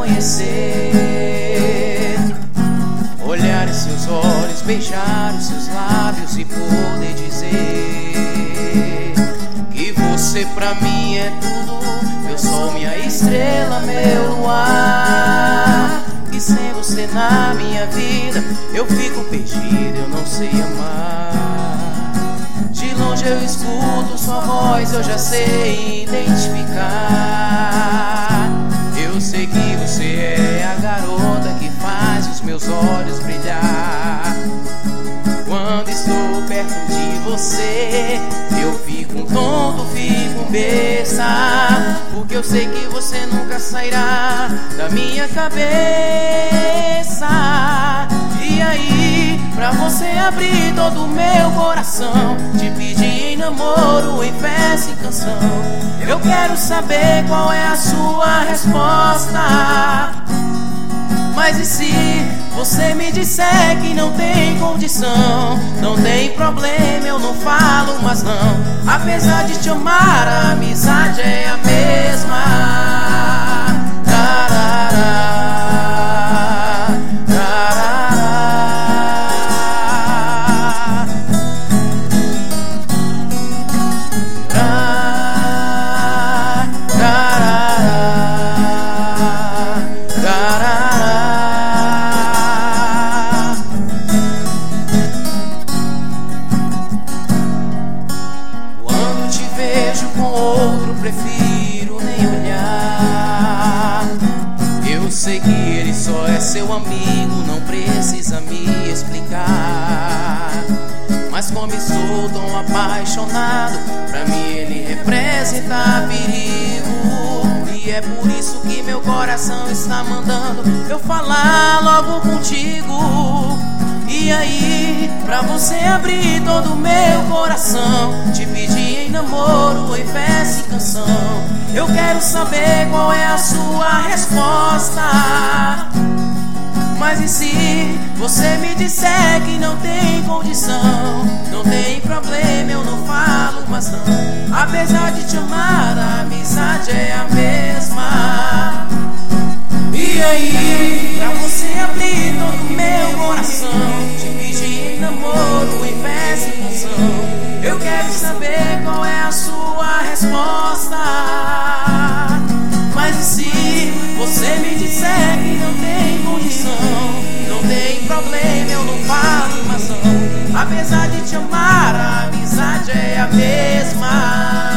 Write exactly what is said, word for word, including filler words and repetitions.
conhecer, olhar em seus olhos, beijar os seus lábios e poder dizer que você pra mim é tudo, meu sol, minha estrela, meu luar. E sem você na minha vida eu fico perdido, eu não sei amar. De longe eu escuto sua voz, eu já sei identificar. Eu sei que você é a garota que faz os meus olhos brilhar. Quando estou perto de você eu fico um tonto, fico um besta, porque eu sei que você nunca sairá da minha cabeça. E aí, pra você abrir todo o meu coração, te pedir em namoro, em festa e canção, eu quero saber qual é a sua resposta. Mas e se você me disser que não tem condição? Não tem problema, eu não falo mas não. Apesar de te amar, a amizade é a mesma. Tarará, prefiro nem olhar. Eu sei que ele só é seu amigo, não precisa me explicar. Mas como sou tão apaixonado, pra mim ele representa perigo. E é por isso que meu coração está mandando eu falar logo contigo. E aí, pra você abrir todo o meu coração, te pedir em namoro, em festa e canção, eu quero saber qual é a sua resposta. Mas e se você me disser que não tem condição? Não tem problema, eu não falo mas não. Apesar de te amar, a amizade é a mesma. E aí, pra você abrir todo o meu coração, te pedir em namoro, em festa e canção, eu quero saber qual é a sua resposta. Mas e se você me disser que não tem condição? Não tem problema, eu não falo mas não. Apesar de te amar, a amizade é a mesma.